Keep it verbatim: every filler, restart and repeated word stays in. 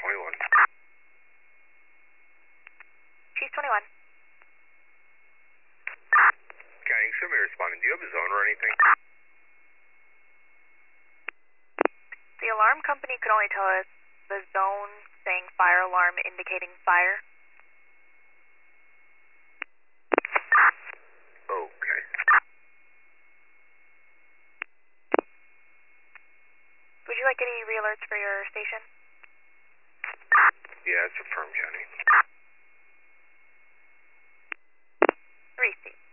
twenty-one. Chief twenty-one. County, show me responding. Do you have a zone or anything? The alarm company could only tell us the zone saying fire alarm indicating fire. Okay. Would you like any re-alerts for your station? Yeah, it's affirmed, County. Three C.